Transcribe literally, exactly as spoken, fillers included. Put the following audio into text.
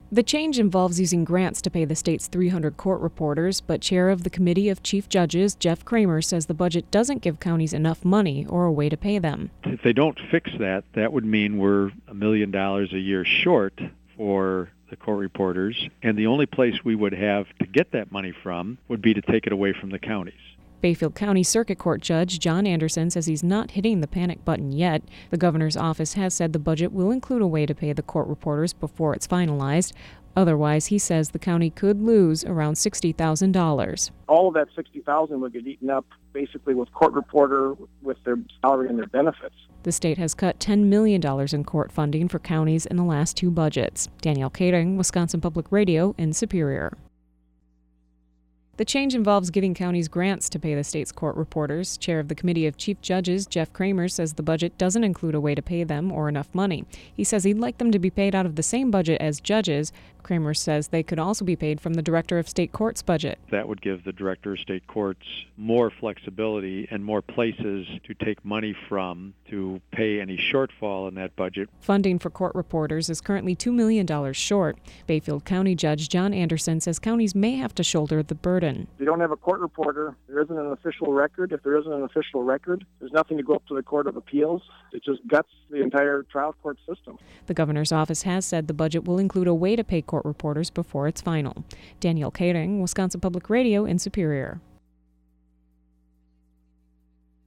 The change involves using grants to pay the state's three hundred court reporters, but Chair of the Committee of Chief Judges, Jeff Kramer, says the budget doesn't give counties enough money or a way to pay them. If they don't fix that, that would mean we're a million dollars a year short for the court reporters, and the only place we would have to get that money from would be to take it away from the counties. Bayfield County Circuit Court Judge John Anderson says he's not hitting the panic button yet. The governor's office has said the budget will include a way to pay the court reporters before it's finalized. Otherwise, he says the county could lose around sixty thousand dollars. All of that sixty thousand dollars would get eaten up basically with court reporter, with their salary and their benefits. The state has cut ten million dollars in court funding for counties in the last two budgets. Danielle Kading, Wisconsin Public Radio in Superior. The change involves giving counties grants to pay the state's court reporters. Chair of the Committee of Chief Judges, Jeff Kramer, says the budget doesn't include a way to pay them or enough money. He says he'd like them to be paid out of the same budget as judges. Kramer says they could also be paid from the Director of State Courts budget. That would give the Director of State Courts more flexibility and more places to take money from to pay any shortfall in that budget. Funding for court reporters is currently two million dollars short. Bayfield County Judge John Anderson says counties may have to shoulder the burden. If you don't have a court reporter, there isn't an official record. If there isn't an official record, there's nothing to go up to the Court of Appeals. It just guts the entire trial court system. The governor's office has said the budget will include a way to pay court reporters before it's final. Danielle Kading, Wisconsin Public Radio in Superior.